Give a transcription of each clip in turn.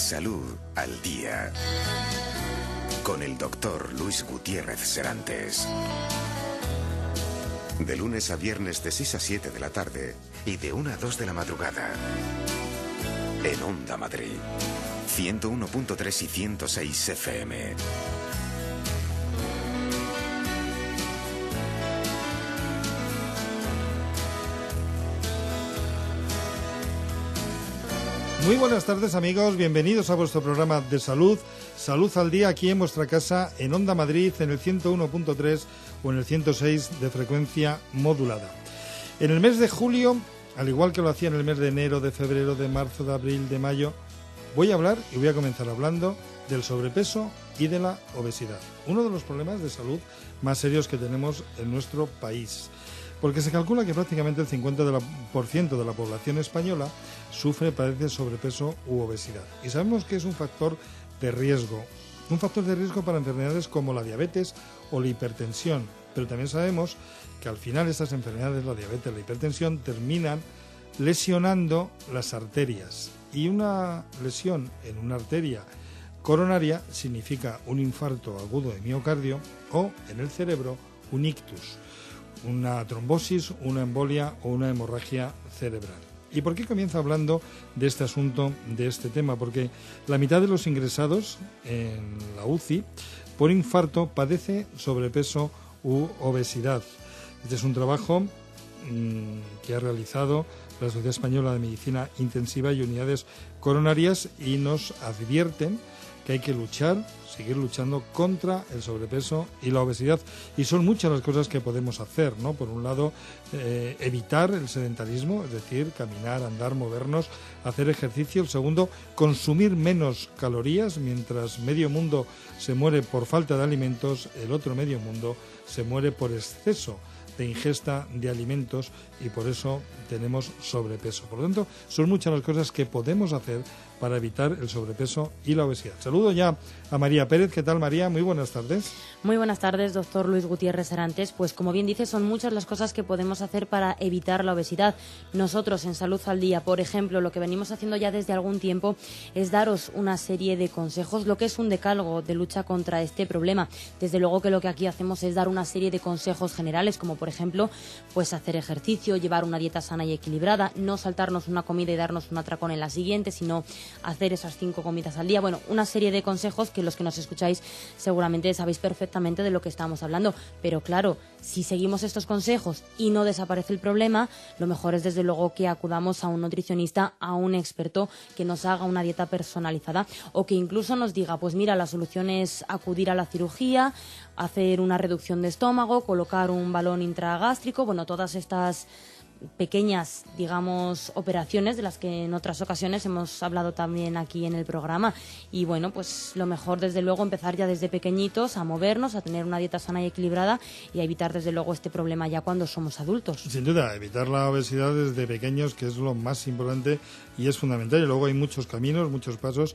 Salud al Día, con el doctor Luis Gutiérrez Serantes. De lunes a viernes de 6 a 7 de la tarde y de 1 a 2 de la madrugada. En Onda Madrid, 101.3 y 106 FM. Muy buenas tardes, amigos, bienvenidos a vuestro programa de salud, Salud al Día, aquí en vuestra casa, en Onda Madrid, en el 101.3 o en el 106 de frecuencia modulada. En el mes de julio, al igual que lo hacía en el mes de enero, de febrero, de marzo, de abril, de mayo, voy a hablar y voy a comenzar hablando del sobrepeso y de la obesidad, uno de los problemas de salud más serios que tenemos en nuestro país. Porque se calcula que prácticamente el 50% de la población española padece sobrepeso u obesidad. Y sabemos que es un factor de riesgo para enfermedades como la diabetes o la hipertensión. Pero también sabemos que al final estas enfermedades, la diabetes, la hipertensión, terminan lesionando las arterias. Y una lesión en una arteria coronaria significa un infarto agudo de miocardio o, en el cerebro, un ictus, una trombosis, una embolia o una hemorragia cerebral. ¿Y por qué comienzo hablando de este asunto, de este tema? Porque la mitad de los ingresados en la UCI por infarto padece sobrepeso u obesidad. Este es un trabajo que ha realizado la Sociedad Española de Medicina Intensiva y Unidades Coronarias y nos advierten que hay que seguir luchando contra el sobrepeso y la obesidad. Y son muchas las cosas que podemos hacer, ¿no? Por un lado, evitar el sedentarismo, es decir, caminar, andar, movernos, hacer ejercicio. El segundo, consumir menos calorías. Mientras medio mundo se muere por falta de alimentos, el otro medio mundo se muere por exceso de ingesta de alimentos y por eso tenemos sobrepeso. Por lo tanto, son muchas las cosas que podemos hacer para evitar el sobrepeso y la obesidad. Saludo ya a María Pérez. ¿Qué tal, María? Muy buenas tardes. Muy buenas tardes, doctor Luis Gutiérrez Serantes. Pues como bien dice, son muchas las cosas que podemos hacer para evitar la obesidad. Nosotros en Salud al Día, por ejemplo, lo que venimos haciendo ya desde algún tiempo es daros una serie de consejos, lo que es un decálogo de lucha contra este problema. Desde luego que lo que aquí hacemos es dar una serie de consejos generales, como por ejemplo, pues hacer ejercicio, llevar una dieta sana y equilibrada, no saltarnos una comida y darnos un atracón en la siguiente, sino hacer esas 5 comidas al día. Bueno, una serie de consejos que los que nos escucháis seguramente sabéis perfectamente de lo que estamos hablando. Pero claro, si seguimos estos consejos y no desaparece el problema, lo mejor es desde luego que acudamos a un nutricionista, a un experto que nos haga una dieta personalizada o que incluso nos diga, pues mira, la solución es acudir a la cirugía, hacer una reducción de estómago, colocar un balón intragástrico, bueno, todas estas pequeñas, digamos, operaciones de las que en otras ocasiones hemos hablado también aquí en el programa. Y bueno, pues lo mejor desde luego empezar ya desde pequeñitos a movernos, a tener una dieta sana y equilibrada y a evitar desde luego este problema ya cuando somos adultos. Sin duda, evitar la obesidad desde pequeños, que es lo más importante y es fundamental. Y luego hay muchos caminos, muchos pasos,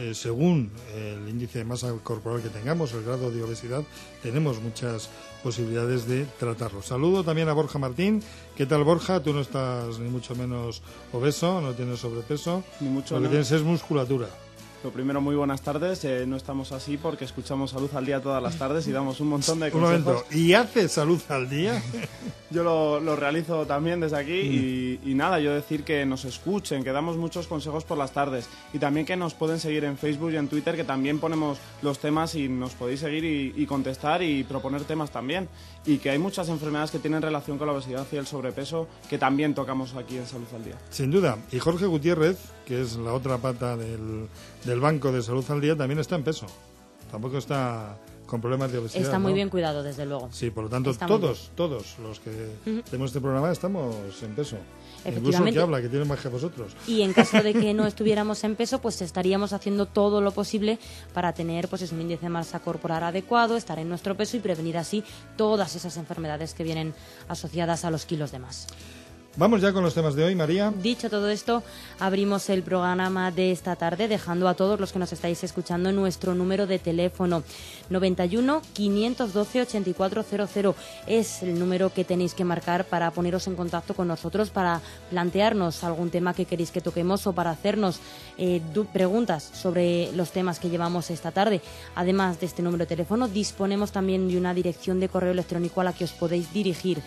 según el índice de masa corporal que tengamos, el grado de obesidad, tenemos muchas posibilidades de tratarlo. Saludo también a Borja Martín. ¿Qué tal, Borja? Tú no estás ni mucho menos obeso, no tienes sobrepeso. Ni mucho Lo que tienes es musculatura. Lo primero, muy buenas tardes. No estamos así porque escuchamos Salud al Día todas las tardes y damos un montón de consejos. Un momento, ¿y haces Salud al Día? Yo lo realizo también desde aquí y nada, yo decir que nos escuchen, que damos muchos consejos por las tardes y también que nos pueden seguir en Facebook y en Twitter, que también ponemos los temas y nos podéis seguir y contestar y proponer temas también. Y que hay muchas enfermedades que tienen relación con la obesidad y el sobrepeso que también tocamos aquí en Salud al Día. Sin duda. Y Jorge Gutiérrez, que es la otra pata del Banco de Salud al Día, también está en peso. Tampoco está con problemas de obesidad. Está muy bien cuidado, desde luego. Sí, por lo tanto, todos los que tenemos este programa estamos en peso. Incluso el que habla, que tiene más que vosotros. Y en caso de que no estuviéramos en peso, pues estaríamos haciendo todo lo posible para tener pues un índice de masa corporal adecuado, estar en nuestro peso y prevenir así todas esas enfermedades que vienen asociadas a los kilos de más. Vamos ya con los temas de hoy, María. Dicho todo esto, abrimos el programa de esta tarde dejando a todos los que nos estáis escuchando nuestro número de teléfono 91 512 8400. Es el número que tenéis que marcar para poneros en contacto con nosotros, para plantearnos algún tema que queréis que toquemos o para hacernos preguntas sobre los temas que llevamos esta tarde. Además de este número de teléfono, disponemos también de una dirección de correo electrónico a la que os podéis dirigir: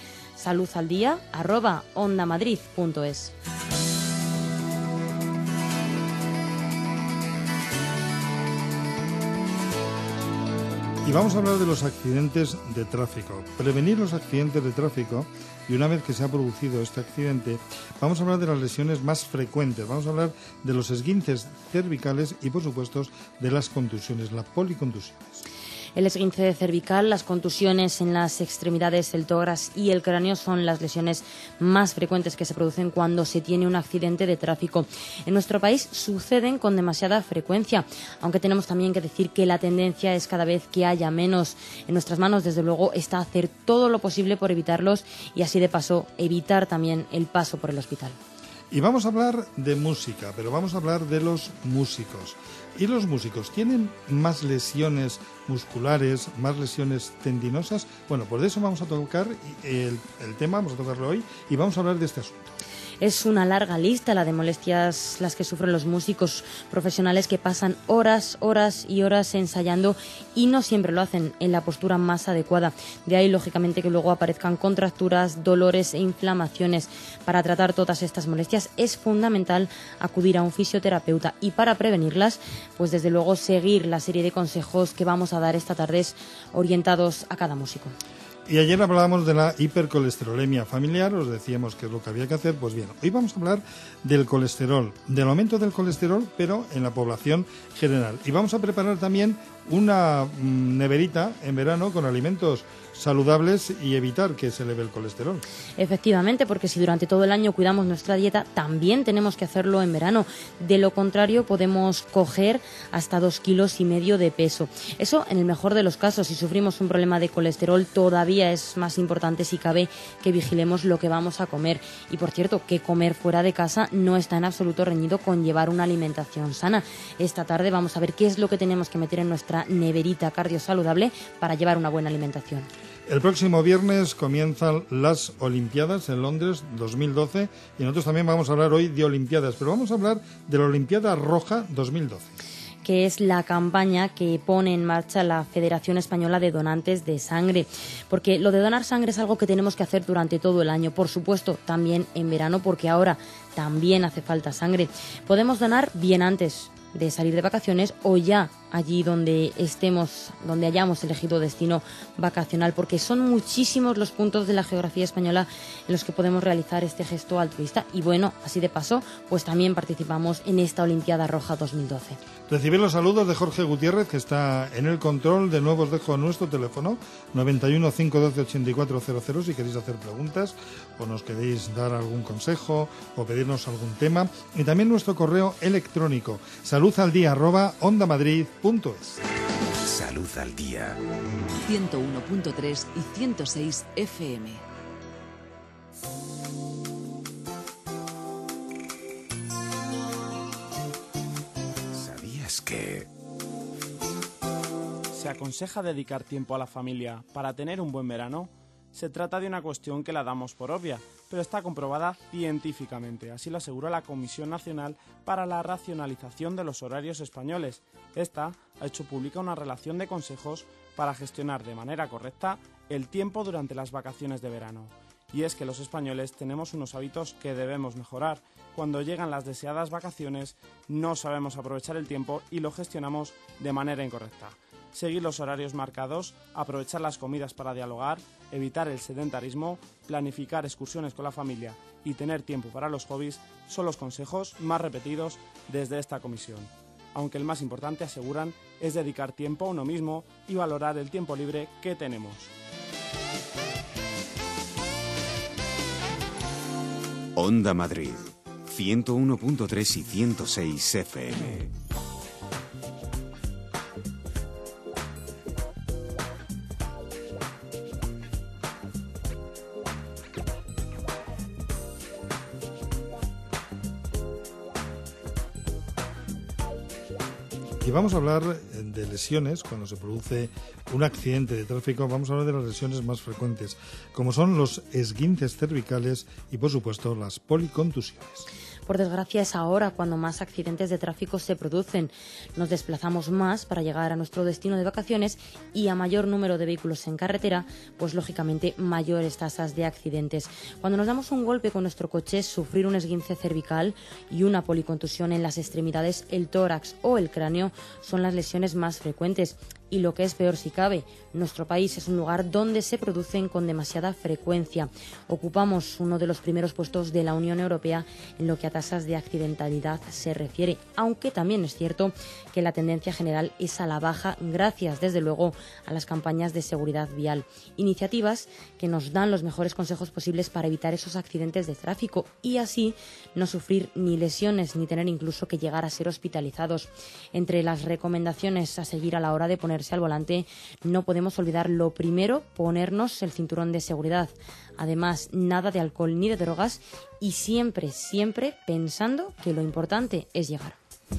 saludaldia@ondamadrid.es. Y vamos a hablar de los accidentes de tráfico. Prevenir los accidentes de tráfico, y una vez que se ha producido este accidente, vamos a hablar de las lesiones más frecuentes. Vamos a hablar de los esguinces cervicales y, por supuesto, de las contusiones, las policontusiones. El esguince cervical, las contusiones en las extremidades, el tórax y el cráneo son las lesiones más frecuentes que se producen cuando se tiene un accidente de tráfico. En nuestro país suceden con demasiada frecuencia, aunque tenemos también que decir que la tendencia es cada vez que haya menos. En nuestras manos, desde luego, está hacer todo lo posible por evitarlos y así de paso evitar también el paso por el hospital. Y vamos a hablar de música, pero vamos a hablar de los músicos. ¿Y los músicos tienen más lesiones musculares, más lesiones tendinosas? Bueno, pues de eso vamos a tocar el tema, vamos a tocarlo hoy y vamos a hablar de este asunto. Es una larga lista la de molestias las que sufren los músicos profesionales, que pasan horas y horas ensayando y no siempre lo hacen en la postura más adecuada. De ahí, lógicamente, que luego aparezcan contracturas, dolores e inflamaciones. Para tratar todas estas molestias es fundamental acudir a un fisioterapeuta y para prevenirlas, pues desde luego seguir la serie de consejos que vamos a dar esta tarde orientados a cada músico. Y ayer hablábamos de la hipercolesterolemia familiar, os decíamos qué es lo que había que hacer. Pues bien, hoy vamos a hablar del colesterol, del aumento del colesterol, pero en la población general. Y vamos a preparar también una neverita en verano con alimentos saludables y evitar que se eleve el colesterol. Efectivamente, porque si durante todo el año cuidamos nuestra dieta, también tenemos que hacerlo en verano. De lo contrario, podemos coger hasta 2,5 kilos de peso. Eso en el mejor de los casos. Si sufrimos un problema de colesterol, todavía es más importante, si cabe, que vigilemos lo que vamos a comer. Y por cierto, que comer fuera de casa no está en absoluto reñido con llevar una alimentación sana. Esta tarde vamos a ver qué es lo que tenemos que meter en nuestra neverita cardiosaludable para llevar una buena alimentación. El próximo viernes comienzan las Olimpiadas en Londres 2012 y nosotros también vamos a hablar hoy de Olimpiadas, pero vamos a hablar de la Olimpiada Roja 2012. Que es la campaña que pone en marcha la Federación Española de Donantes de Sangre. Porque lo de donar sangre es algo que tenemos que hacer durante todo el año, por supuesto, también en verano, porque ahora también hace falta sangre. Podemos donar bien antes de salir de vacaciones o ya allí donde estemos, donde hayamos elegido destino vacacional, porque son muchísimos los puntos de la geografía española en los que podemos realizar este gesto altruista y bueno, así de paso, pues también participamos en esta Olimpiada Roja 2012. Recibir los saludos de Jorge Gutiérrez, que está en el control. De nuevo os dejo nuestro teléfono 91 512 8400 si queréis hacer preguntas o nos queréis dar algún consejo o pedirnos algún tema, y también nuestro correo electrónico saludaldia@ondamadrid.es. Salud al día. 101.3 y 106 FM. ¿Sabías que se aconseja dedicar tiempo a la familia para tener un buen verano? Se trata de una cuestión que la damos por obvia, pero está comprobada científicamente, así lo aseguró la Comisión Nacional para la Racionalización de los Horarios Españoles. Esta ha hecho pública una relación de consejos para gestionar de manera correcta el tiempo durante las vacaciones de verano. Y es que los españoles tenemos unos hábitos que debemos mejorar. Cuando llegan las deseadas vacaciones, no sabemos aprovechar el tiempo y lo gestionamos de manera incorrecta. Seguir los horarios marcados, aprovechar las comidas para dialogar, evitar el sedentarismo, planificar excursiones con la familia y tener tiempo para los hobbies son los consejos más repetidos desde esta comisión. Aunque el más importante, aseguran, es dedicar tiempo a uno mismo y valorar el tiempo libre que tenemos. Onda Madrid, 101.3 y 106 FM. Y vamos a hablar de lesiones. Cuando se produce un accidente de tráfico, vamos a hablar de las lesiones más frecuentes, como son los esguinces cervicales y, por supuesto, las policontusiones. Por desgracia, es ahora cuando más accidentes de tráfico se producen. Nos desplazamos más para llegar a nuestro destino de vacaciones y a mayor número de vehículos en carretera, pues lógicamente mayores tasas de accidentes. Cuando nos damos un golpe con nuestro coche, sufrir un esguince cervical y una policontusión en las extremidades, el tórax o el cráneo son las lesiones más frecuentes. Y lo que es peor si cabe, nuestro país es un lugar donde se producen con demasiada frecuencia. Ocupamos uno de los primeros puestos de la Unión Europea en lo que a tasas de accidentalidad se refiere, aunque también es cierto que la tendencia general es a la baja gracias, desde luego, a las campañas de seguridad vial. Iniciativas que nos dan los mejores consejos posibles para evitar esos accidentes de tráfico y así no sufrir ni lesiones ni tener incluso que llegar a ser hospitalizados. Entre las recomendaciones a seguir a la hora de ponerse al volante, no podemos olvidar lo primero, ponernos el cinturón de seguridad. Además, nada de alcohol ni de drogas y siempre, siempre pensando que lo importante es llegar.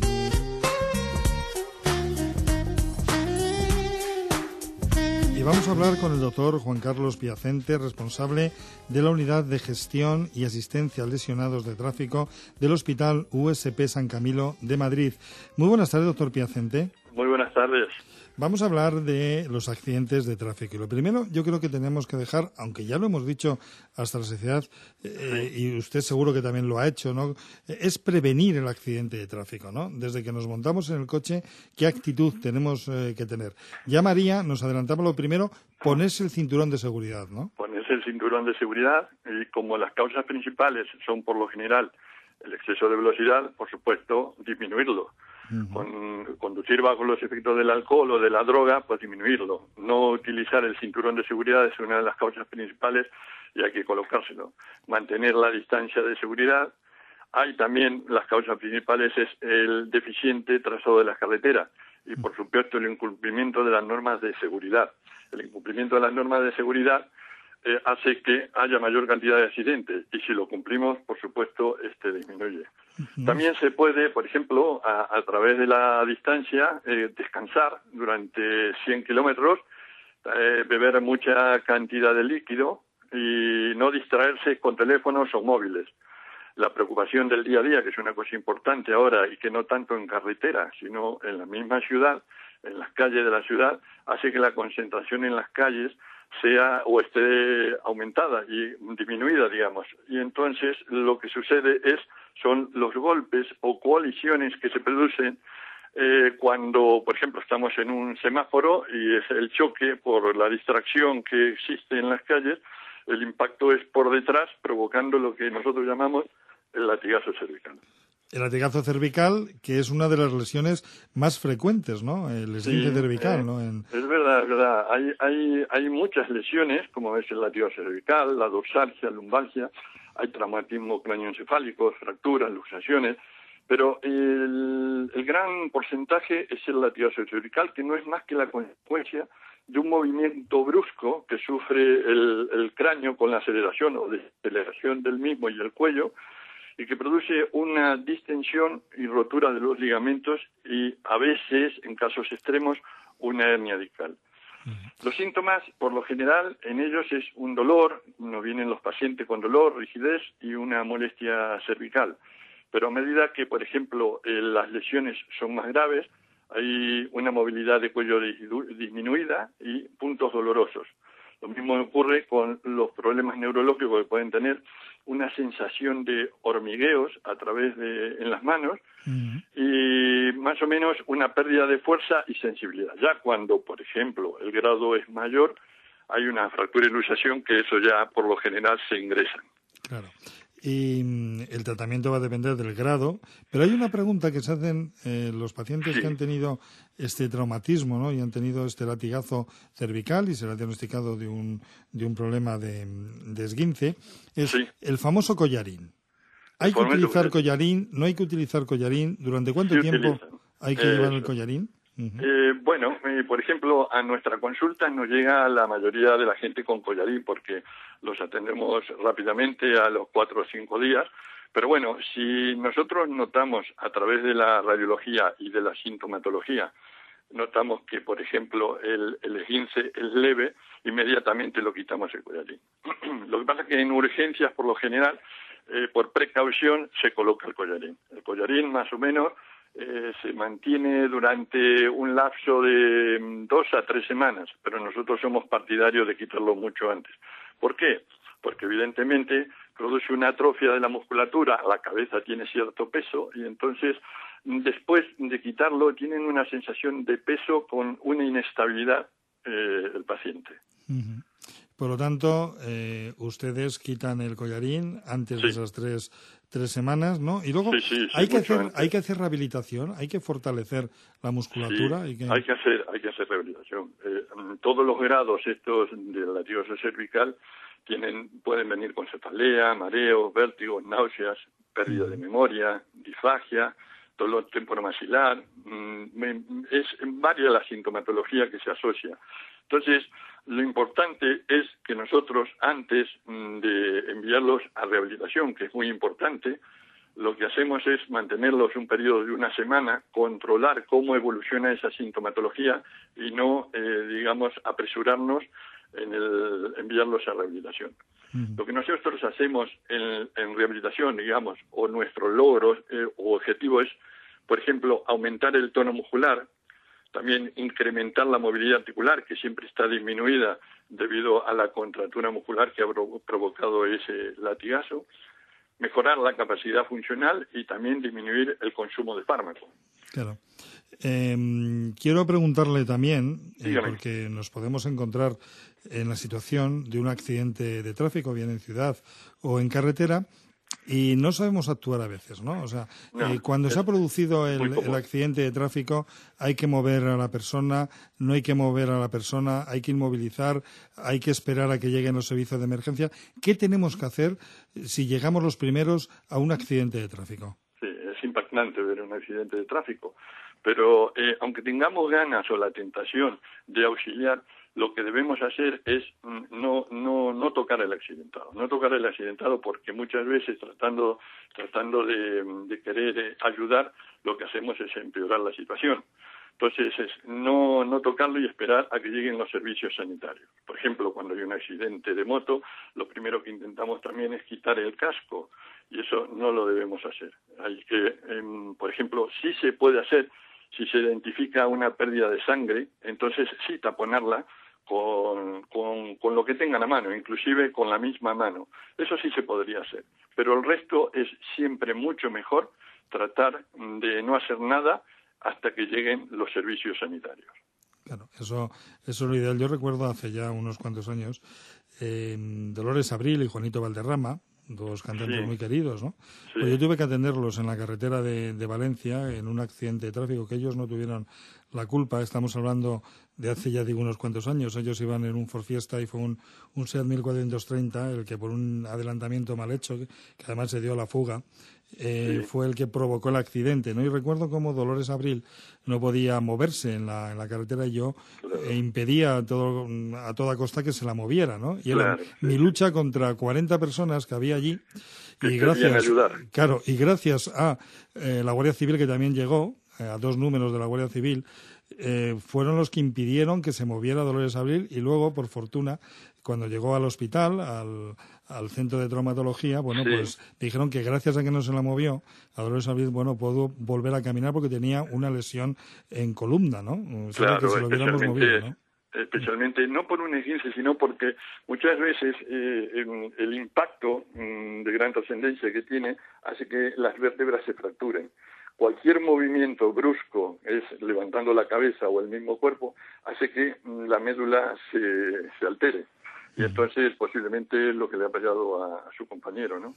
Y vamos a hablar con el doctor Juan Carlos Piacente, responsable de la Unidad de Gestión y Asistencia a Lesionados de Tráfico del Hospital USP San Camilo de Madrid. Muy buenas tardes, doctor Piacente. Muy buenas tardes. Vamos a hablar de los accidentes de tráfico. Y lo primero, yo creo que tenemos que dejar, aunque ya lo hemos dicho hasta la saciedad, y usted seguro que también lo ha hecho, ¿no? Es prevenir el accidente de tráfico, ¿no? Desde que nos montamos en el coche, ¿qué actitud tenemos que tener? Ya María nos adelantaba lo primero, ponerse el cinturón de seguridad, ¿no? Ponerse el cinturón de seguridad y como las causas principales son por lo general el exceso de velocidad, por supuesto, disminuirlo. Conducir bajo los efectos del alcohol o de la droga, pues disminuirlo. No utilizar el cinturón de seguridad es una de las causas principales y hay que colocárselo. Mantener la distancia de seguridad. Hay también las causas principales es el deficiente trazado de las carreteras y, por supuesto, el incumplimiento de las normas de seguridad. El incumplimiento de las normas de seguridad hace que haya mayor cantidad de accidentes y si lo cumplimos, por supuesto, disminuye. También se puede, por ejemplo, a través de la distancia, descansar durante 100 kilómetros, beber mucha cantidad de líquido y no distraerse con teléfonos o móviles. La preocupación del día a día, que es una cosa importante ahora y que no tanto en carretera, sino en la misma ciudad, en las calles de la ciudad, hace que la concentración en las calles sea o esté aumentada y disminuida, digamos. Y entonces lo que sucede son los golpes o colisiones que se producen cuando, por ejemplo, estamos en un semáforo y es el choque por la distracción que existe en las calles, el impacto es por detrás, provocando lo que nosotros llamamos el latigazo cervical. El latigazo cervical, que es una de las lesiones más frecuentes, ¿no? El esguince cervical, ¿no? Es verdad, es verdad. Hay muchas lesiones, como es el latigazo cervical, la dorsalgia, lumbalgia, hay traumatismo cráneoencefálico, fracturas, luxaciones, pero el gran porcentaje es el latigazo cervical, que no es más que la consecuencia de un movimiento brusco que sufre el cráneo con la aceleración o deceleración del mismo y el cuello, y que produce una distensión y rotura de los ligamentos y a veces, en casos extremos, una hernia discal. Los síntomas, por lo general, en ellos es un dolor, nos vienen los pacientes con dolor, rigidez y una molestia cervical. Pero a medida que, por ejemplo, las lesiones son más graves, hay una movilidad de cuello disminuida y puntos dolorosos. Lo mismo ocurre con los problemas neurológicos que pueden tener una sensación de hormigueos en las manos y más o menos una pérdida de fuerza y sensibilidad. Ya cuando, por ejemplo, el grado es mayor, hay una fractura y luxación que eso ya por lo general se ingresan. Claro. Y el tratamiento va a depender del grado, pero hay una pregunta que se hacen los pacientes que han tenido este traumatismo, ¿no? Y han tenido este latigazo cervical y se le ha diagnosticado de un problema de esguince, es el famoso collarín. ¿Hay que utilizar collarín? ¿No hay que utilizar collarín? ¿Durante cuánto tiempo hay que llevar el collarín? Por ejemplo, a nuestra consulta nos llega la mayoría de la gente con collarín porque los atendemos rápidamente a los 4 o 5 días, Pero bueno, si nosotros notamos a través de la radiología y de la sintomatología, notamos que, por ejemplo, el esguince es leve, inmediatamente lo quitamos el collarín. Lo que pasa es que en urgencias, por lo general, por precaución, se coloca el collarín. El collarín, más o menos, se mantiene durante un lapso de 2 a 3 semanas, pero nosotros somos partidarios de quitarlo mucho antes. ¿Por qué? Porque evidentemente produce una atrofia de la musculatura, la cabeza tiene cierto peso y entonces después de quitarlo tienen una sensación de peso con una inestabilidad el paciente. Uh-huh. Por lo tanto, ustedes quitan el collarín antes de esas tres semanas, ¿no? Y luego hay que hacer rehabilitación, hay que fortalecer la musculatura. Sí, hay que hacer rehabilitación. Todos los grados estos de latigosis cervical pueden venir con cefalea, mareos, vértigos, náuseas, pérdida de memoria, disfagia, dolor temporomaxilar, es varias la sintomatología que se asocia. Entonces, lo importante es que nosotros, antes de enviarlos a rehabilitación, que es muy importante, lo que hacemos es mantenerlos un periodo de 1 semana, controlar cómo evoluciona esa sintomatología y no, apresurarnos en enviarlos a rehabilitación. Lo que nosotros hacemos en rehabilitación, o nuestros logros o objetivo es, por ejemplo, aumentar el tono muscular, también incrementar la movilidad articular, que siempre está disminuida debido a la contractura muscular que ha provocado ese latigazo, mejorar la capacidad funcional y también disminuir el consumo de fármacos. Claro. Quiero preguntarle también, porque nos podemos encontrar en la situación de un accidente de tráfico, bien en ciudad o en carretera, y no sabemos actuar a veces, ¿no? O sea, cuando se ha producido el accidente de tráfico, hay que mover a la persona, no hay que mover a la persona, hay que inmovilizar, hay que esperar a que lleguen los servicios de emergencia. ¿Qué tenemos que hacer si llegamos los primeros a un accidente de tráfico? Sí, es impactante ver un accidente de tráfico, pero aunque tengamos ganas o la tentación de auxiliar, lo que debemos hacer es no tocar el accidentado, porque muchas veces tratando de querer ayudar, lo que hacemos es empeorar la situación. Entonces es no tocarlo y esperar a que lleguen los servicios sanitarios. Por ejemplo, cuando hay un accidente de moto, lo primero que intentamos también es quitar el casco, y eso no lo debemos hacer. Hay que, por ejemplo, sí se puede hacer, si se identifica una pérdida de sangre, entonces sí taponarla con lo que tengan a mano, inclusive con la misma mano. Eso sí se podría hacer. Pero el resto es siempre mucho mejor tratar de no hacer nada hasta que lleguen los servicios sanitarios. Claro, eso es lo ideal. Yo recuerdo hace ya unos cuantos años, Dolores Abril y Juanito Valderrama, dos cantantes muy queridos, ¿no? Sí. Pues yo tuve que atenderlos en la carretera de Valencia en un accidente de tráfico que ellos no tuvieron la culpa. Estamos hablando de hace ya unos cuantos años. Ellos iban en un Ford Fiesta y fue un Seat 1430 el que por un adelantamiento mal hecho, que además se dio a la fuga, fue el que provocó el accidente, ¿no? Y recuerdo cómo Dolores Abril no podía moverse en la carretera y yo impedía a toda costa que se la moviera, ¿no? Y era mi lucha contra 40 personas que había allí y gracias a la Guardia Civil, que también llegó, a 2 números de la Guardia Civil, fueron los que impidieron que se moviera Dolores Abril, y luego, por fortuna, cuando llegó al hospital, al centro de traumatología, pues dijeron que gracias a que no se la movió, a Dolores Abril, pudo volver a caminar porque tenía una lesión en columna, ¿no? Claro, que se lo hubiéramos movido, ¿no? Especialmente no por un esguince, sino porque muchas veces el impacto de gran trascendencia que tiene hace que las vértebras se fracturen. Cualquier movimiento brusco, es levantando la cabeza o el mismo cuerpo, hace que la médula se altere. Y entonces posiblemente lo que le ha pasado a su compañero, ¿no?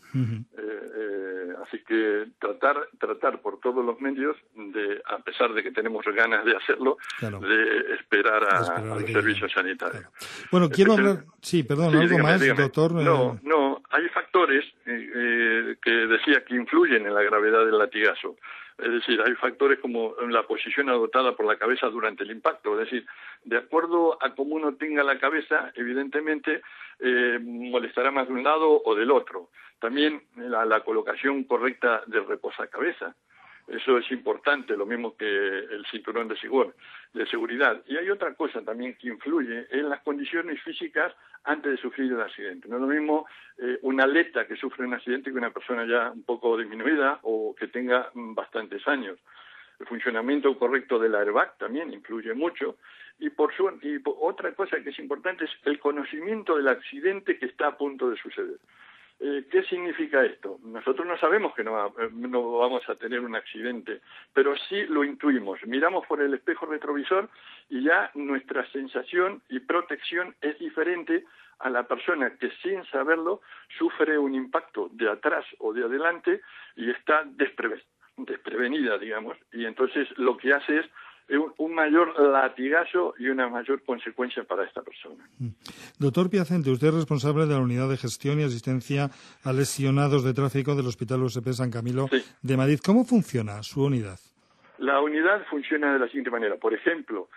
Así que tratar por todos los medios, a pesar de que tenemos ganas de hacerlo, de esperar a los servicios sanitarios. Bueno, quiero hablar... Sí, perdón, ¿algo más, dígame. doctor? No, hay factores que decía que influyen en la gravedad del latigazo. Es decir, hay factores como la posición adoptada por la cabeza durante el impacto. Es decir, de acuerdo a cómo uno tenga la cabeza, evidentemente molestará más de un lado o del otro. También la colocación correcta del reposacabezas. Eso es importante, lo mismo que el cinturón de seguridad. Y hay otra cosa también que influye en las condiciones físicas antes de sufrir el accidente. No es lo mismo un atleta que sufre un accidente que una persona ya un poco disminuida o que tenga bastantes años. El funcionamiento correcto del airbag también influye mucho. Y otra cosa que es importante es el conocimiento del accidente que está a punto de suceder. ¿Qué significa esto? Nosotros no sabemos que no vamos a tener un accidente, pero sí lo intuimos. Miramos por el espejo retrovisor y ya nuestra sensación y protección es diferente a la persona que sin saberlo sufre un impacto de atrás o de adelante y está desprevenida, digamos, y entonces lo que hace es un mayor latigazo y una mayor consecuencia para esta persona. Doctor Piacente, usted es responsable de la Unidad de Gestión y Asistencia a Lesionados de Tráfico del Hospital USP San Camilo de Madrid. ¿Cómo funciona su unidad? La unidad funciona de la siguiente manera. Por ejemplo,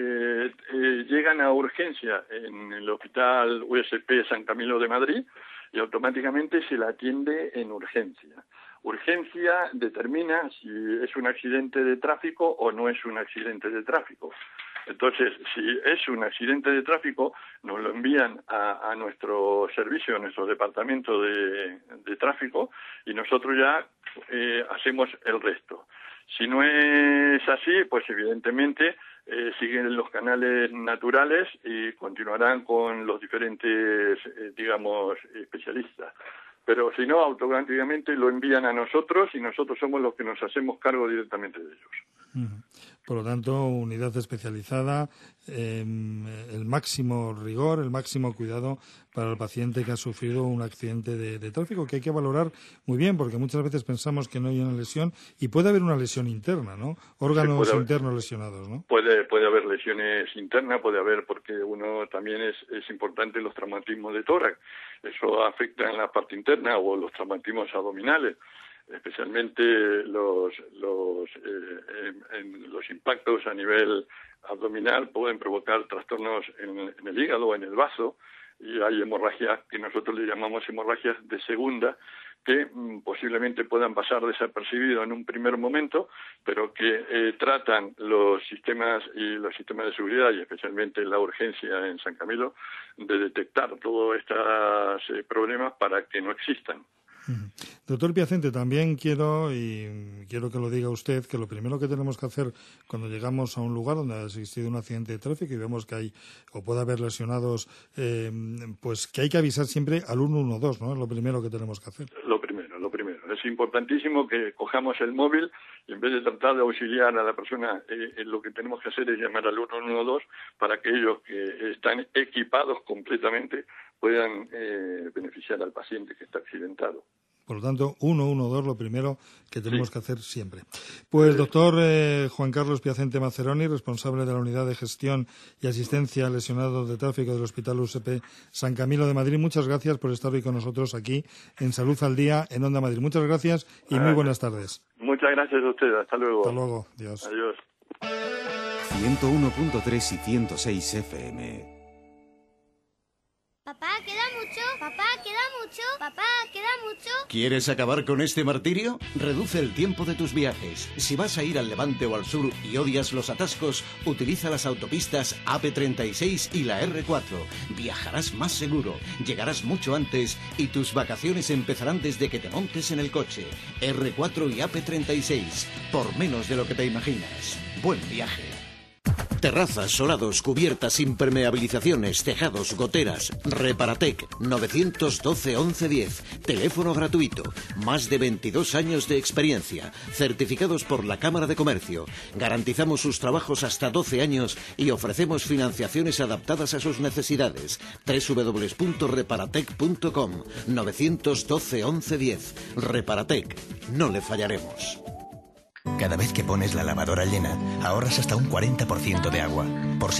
llegan a urgencia en el Hospital USP San Camilo de Madrid y automáticamente se la atiende en urgencia. Urgencia determina si es un accidente de tráfico o no es un accidente de tráfico. Entonces, si es un accidente de tráfico, nos lo envían a nuestro servicio, a nuestro departamento de tráfico, y nosotros ya hacemos el resto. Si no es así, pues evidentemente siguen los canales naturales y continuarán con los diferentes, especialistas. Pero si no, automáticamente lo envían a nosotros y nosotros somos los que nos hacemos cargo directamente de ellos. Por lo tanto, unidad especializada, el máximo rigor, el máximo cuidado para el paciente que ha sufrido un accidente de tráfico, que hay que valorar muy bien, porque muchas veces pensamos que no hay una lesión y puede haber una lesión interna, ¿no? Órganos internos lesionados, ¿no? Puede haber lesiones internas, puede haber, porque uno también es importante los traumatismos de tórax. Eso afecta en la parte interna o los traumatismos abdominales. Especialmente los impactos a nivel abdominal pueden provocar trastornos en el hígado o en el vaso, y hay hemorragias que nosotros le llamamos hemorragias de segunda, que posiblemente puedan pasar desapercibido en un primer momento, pero que tratan los sistemas de seguridad y especialmente la urgencia en San Camilo de detectar todos estos problemas para que no existan. Doctor Piacente, también quiero que lo diga usted, que lo primero que tenemos que hacer cuando llegamos a un lugar donde ha existido un accidente de tráfico y vemos que hay o puede haber lesionados, pues que hay que avisar siempre al 112, ¿no? Es lo primero que tenemos que hacer. Lo primero. Es importantísimo que cojamos el móvil y en vez de tratar de auxiliar a la persona, lo que tenemos que hacer es llamar al 112 para que ellos que están equipados completamente puedan beneficiar al paciente que está accidentado. Por lo tanto, 112 lo primero que tenemos que hacer siempre. Pues doctor Juan Carlos Piacente Mazeroni, responsable de la Unidad de Gestión y Asistencia a Lesionados de Tráfico del Hospital USP San Camilo de Madrid, muchas gracias por estar hoy con nosotros aquí en Salud al Día en Onda Madrid. Muchas gracias y muy buenas tardes. Muchas gracias a usted. Hasta luego. Hasta luego. Adiós. Adiós. 101.3 y 106 FM. Papá, queda mucho. Papá, queda mucho. Papá, queda mucho. ¿Quieres acabar con este martirio? Reduce el tiempo de tus viajes. Si vas a ir al levante o al sur y odias los atascos, utiliza las autopistas AP36 y la R4. Viajarás más seguro, llegarás mucho antes y tus vacaciones empezarán desde que te montes en el coche. R4 y AP36, por menos de lo que te imaginas. Buen viaje. Terrazas, solados, cubiertas, impermeabilizaciones, tejados, goteras. Reparatec 912 1110. Teléfono gratuito. Más de 22 años de experiencia. Certificados por la Cámara de Comercio. Garantizamos sus trabajos hasta 12 años y ofrecemos financiaciones adaptadas a sus necesidades. www.reparatec.com 912 1110. Reparatec. No le fallaremos. Cada vez que pones la lavadora llena, ahorras hasta un 40% de agua. Por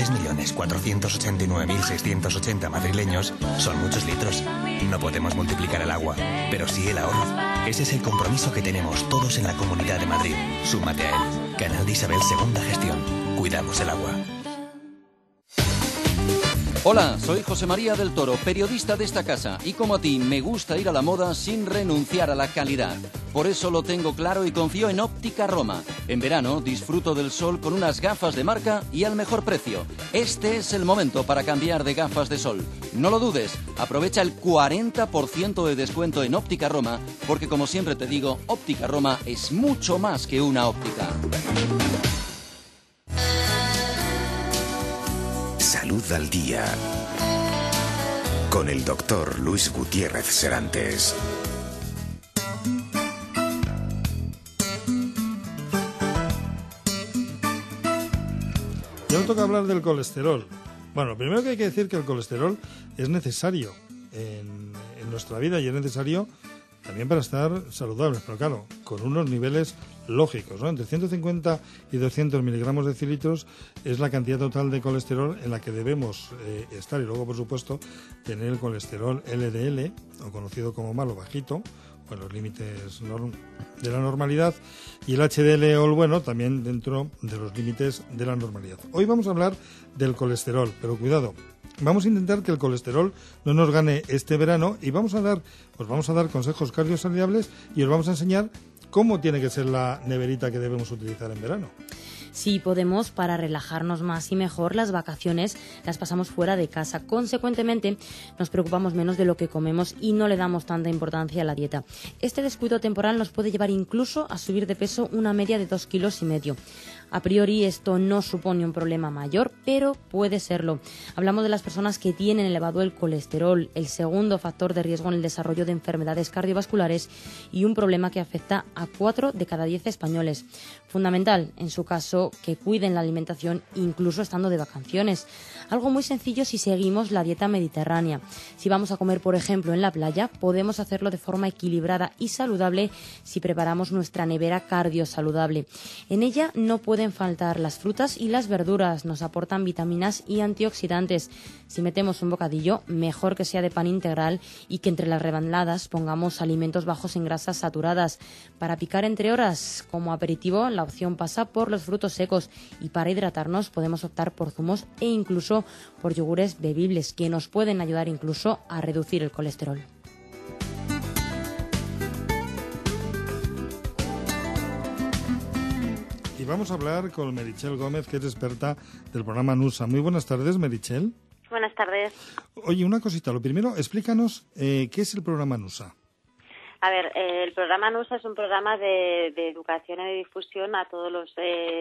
6.489.680 madrileños son muchos litros. No podemos multiplicar el agua, pero sí el ahorro. Ese es el compromiso que tenemos todos en la Comunidad de Madrid. Súmate a él. Canal de Isabel Segunda Gestión. Cuidamos el agua. Hola, soy José María del Toro, periodista de esta casa, y como a ti me gusta ir a la moda sin renunciar a la calidad. Por eso lo tengo claro y confío en Óptica Roma. En verano disfruto del sol con unas gafas de marca y al mejor precio. Este es el momento para cambiar de gafas de sol. No lo dudes, aprovecha el 40% de descuento en Óptica Roma, porque como siempre te digo, Óptica Roma es mucho más que una óptica. Salud al Día, con el doctor Luis Gutiérrez Serantes. Ya nos toca hablar del colesterol. Bueno, primero que hay que decir que el colesterol es necesario en nuestra vida y es necesario también para estar saludables, pero claro, con unos niveles lógicos, ¿no? Entre 150 y 200 miligramos de decilitros es la cantidad total de colesterol en la que debemos estar, y luego, por supuesto, tener el colesterol LDL, o conocido como malo bajito, o en los límites de la normalidad, y el HDL o el bueno también dentro de los límites de la normalidad. Hoy vamos a hablar del colesterol, pero cuidado, vamos a intentar que el colesterol no nos gane este verano y vamos a dar consejos cardiosaludables y os vamos a enseñar cómo tiene que ser la neverita que debemos utilizar en verano. Si podemos, para relajarnos más y mejor, las vacaciones las pasamos fuera de casa. Consecuentemente, nos preocupamos menos de lo que comemos y no le damos tanta importancia a la dieta. Este descuido temporal nos puede llevar incluso a subir de peso una media de 2,5 kilos. A priori esto no supone un problema mayor, pero puede serlo. Hablamos de las personas que tienen elevado el colesterol, el segundo factor de riesgo en el desarrollo de enfermedades cardiovasculares y un problema que afecta a 4 de cada 10 españoles. Fundamental, en su caso, que cuiden la alimentación incluso estando de vacaciones. Algo muy sencillo si seguimos la dieta mediterránea. Si vamos a comer, por ejemplo, en la playa, podemos hacerlo de forma equilibrada y saludable si preparamos nuestra nevera cardiosaludable. En ella no pueden faltar las frutas y las verduras, nos aportan vitaminas y antioxidantes. Si metemos un bocadillo, mejor que sea de pan integral y que entre las rebanadas pongamos alimentos bajos en grasas saturadas. Para picar entre horas, como aperitivo, la opción pasa por los frutos secos, y para hidratarnos podemos optar por zumos e incluso por yogures bebibles que nos pueden ayudar incluso a reducir el colesterol. Y vamos a hablar con Meritxell Gómez, que es experta del programa NUSA. Muy buenas tardes, Meritxell. Buenas tardes. Oye, una cosita. Lo primero, explícanos qué es el programa NUSA. A ver, el programa NUSA es un programa de educación y de difusión a todos los,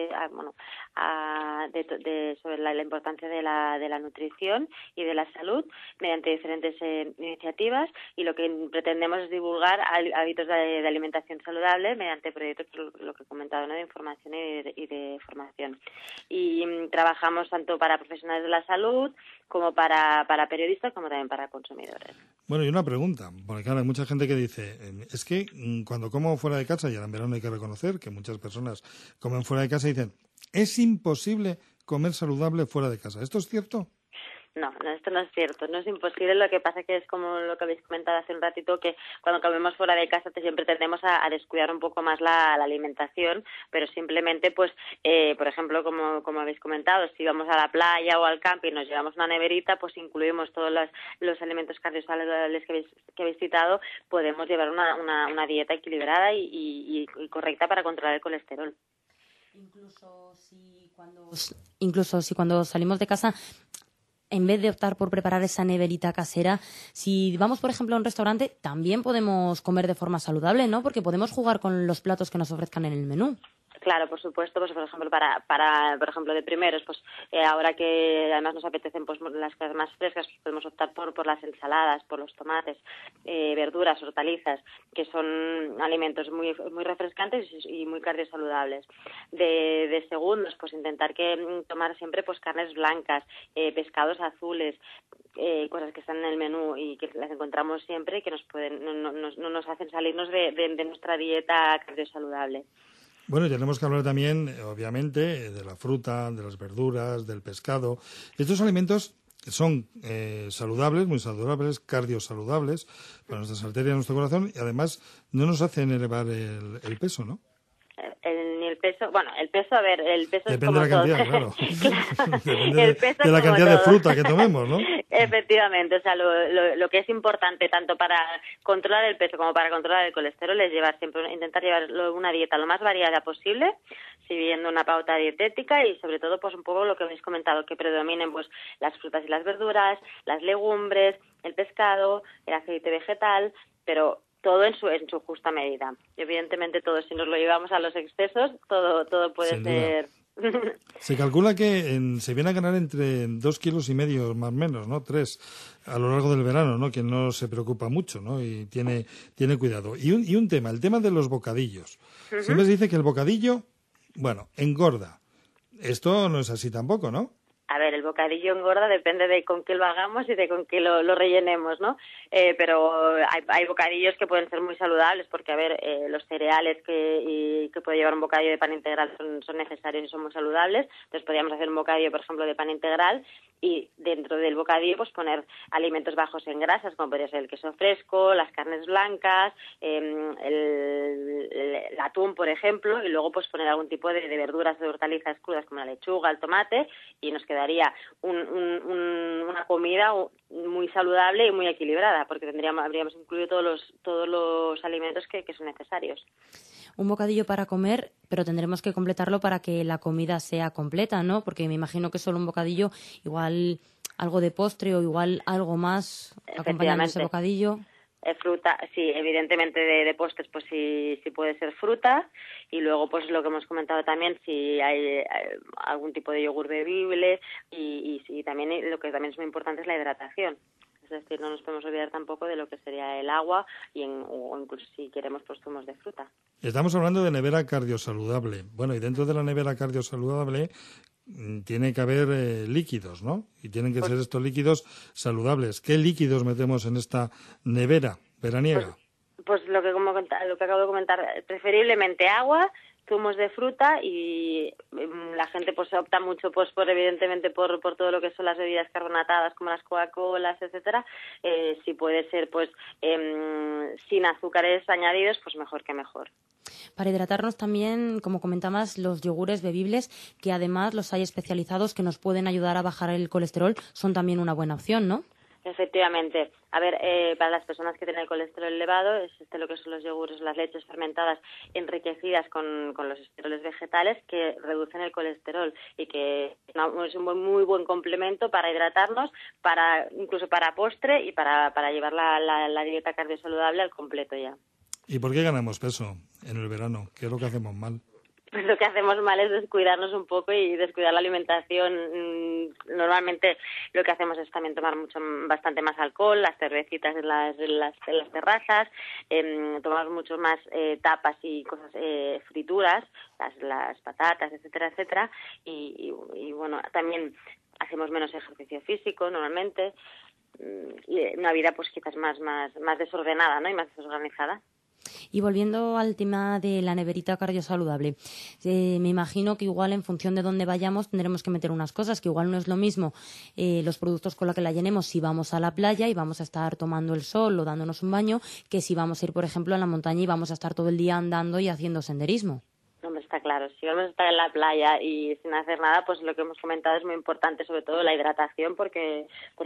sobre la importancia de la nutrición y de la salud mediante diferentes iniciativas, y lo que pretendemos es divulgar hábitos de alimentación saludable mediante proyectos, lo que he comentado, ¿no?, de información y de formación. Y trabajamos tanto para profesionales de la salud como para periodistas, como también para consumidores. Bueno, y una pregunta, porque claro, hay mucha gente que dice, es que cuando como fuera de casa, y ahora en verano hay que reconocer que muchas personas comen fuera de casa y dicen, es imposible comer saludable fuera de casa. ¿Esto es cierto? No, esto no es cierto, no es imposible. Lo que pasa que es como lo que habéis comentado hace un ratito, que cuando comemos fuera de casa siempre tendemos a descuidar un poco más la alimentación, pero simplemente, pues, por ejemplo, como habéis comentado, si vamos a la playa o al camping y nos llevamos una neverita, pues incluimos todos los alimentos cardiosaludables que habéis citado, podemos llevar una dieta equilibrada y correcta para controlar el colesterol. Incluso si cuando salimos de casa, en vez de optar por preparar esa neverita casera, si vamos, por ejemplo, a un restaurante, también podemos comer de forma saludable, ¿no? Porque podemos jugar con los platos que nos ofrezcan en el menú. Claro, por supuesto, pues por ejemplo, para por ejemplo, de primeros, pues ahora que además nos apetecen pues las cosas más frescas, pues podemos optar por las ensaladas, por los tomates, verduras, hortalizas, que son alimentos muy muy refrescantes y muy cardiosaludables. De segundos, pues intentar tomar siempre pues carnes blancas, pescados azules, cosas que están en el menú y que las encontramos siempre y que nos pueden no nos hacen salirnos de nuestra dieta cardiosaludable. Bueno, y tenemos que hablar también, obviamente, de la fruta, de las verduras, del pescado. Estos alimentos son saludables, muy saludables, cardiosaludables para nuestras arterias, nuestro corazón, y además no nos hacen elevar el peso, ¿no? El peso, bueno, el peso, a ver, el peso depende es como de la cantidad, todo. claro. Depende El peso de la como cantidad de todo. fruta que tomemos, ¿no? Efectivamente, o sea, lo que es importante tanto para controlar el peso como para controlar el colesterol es intentar llevar una dieta lo más variada posible, siguiendo una pauta dietética y sobre todo pues un poco lo que habéis comentado, que predominen pues las frutas y las verduras, las legumbres, el pescado, el aceite vegetal, pero todo en su justa medida. Y evidentemente todo, si nos lo llevamos a los excesos, todo puede Sin ser... Se calcula que se viene a ganar entre 2,5 kilos más o menos, ¿no? 3 a lo largo del verano, ¿no? Que no se preocupa mucho, ¿no? Y tiene cuidado. Y un tema, el tema de los bocadillos. Uh-huh. Siempre se dice que el bocadillo, bueno, engorda. Esto no es así tampoco, ¿no? A ver, el bocadillo engorda, depende de con qué lo hagamos y de con qué lo rellenemos, ¿no? Pero hay bocadillos que pueden ser muy saludables porque, a ver, los cereales que puede llevar un bocadillo de pan integral son necesarios y son muy saludables. Entonces podríamos hacer un bocadillo, por ejemplo, de pan integral y dentro del bocadillo pues poner alimentos bajos en grasas, como podría ser el queso fresco, las carnes blancas, el atún, por ejemplo, y luego pues poner algún tipo de verduras, de hortalizas crudas como la lechuga, el tomate, y nos quedaría una comida muy saludable y muy equilibrada, porque habríamos incluido todos los alimentos que son necesarios. Un bocadillo para comer, pero tendremos que completarlo para que la comida sea completa, ¿no? Porque me imagino que solo un bocadillo, igual algo de postre o igual algo más acompañando ese bocadillo. Fruta, sí, evidentemente de postres pues sí puede ser fruta, y luego pues lo que hemos comentado también, si hay algún tipo de yogur bebible y también lo que también es muy importante es la hidratación. Es decir, no nos podemos olvidar tampoco de lo que sería el agua o incluso si queremos pues zumos de fruta. Estamos hablando de nevera cardiosaludable. Bueno, y dentro de la nevera cardiosaludable tiene que haber líquidos, ¿no? Y tienen que ser estos líquidos saludables. ¿Qué líquidos metemos en esta nevera veraniega? Pues lo que acabo de comentar, preferiblemente agua, zumos de fruta, y la gente pues opta mucho pues evidentemente por todo lo que son las bebidas carbonatadas como las Coca-Colas, etcétera. Si puede ser pues sin azúcares añadidos, pues mejor que mejor. Para hidratarnos también, como comentabas, los yogures bebibles, que además los hay especializados que nos pueden ayudar a bajar el colesterol, son también una buena opción, ¿no? Efectivamente. A ver, para las personas que tienen el colesterol elevado, existe lo que son los yogures, las leches fermentadas enriquecidas con los esteroles vegetales que reducen el colesterol y que es un muy buen complemento para hidratarnos, incluso para postre y para llevar la dieta cardiosaludable al completo ya. ¿Y por qué ganamos peso en el verano? ¿Qué es lo que hacemos mal? Pues lo que hacemos mal es descuidarnos un poco y descuidar la alimentación. Normalmente lo que hacemos es también tomar bastante más alcohol, las cervecitas en las terrazas, tomamos mucho más tapas y cosas, frituras, las patatas, etcétera, etcétera, y bueno, también hacemos menos ejercicio físico normalmente, y una vida pues quizás más desordenada, ¿no? Y más desorganizada. Y volviendo al tema de la neverita cardiosaludable, me imagino que igual en función de dónde vayamos tendremos que meter unas cosas, que igual no es lo mismo los productos con los que la llenemos si vamos a la playa y vamos a estar tomando el sol o dándonos un baño, que si vamos a ir, por ejemplo, a la montaña y vamos a estar todo el día andando y haciendo senderismo. Hombre, está claro, si vamos a estar en la playa y sin hacer nada, pues lo que hemos comentado es muy importante, sobre todo la hidratación, porque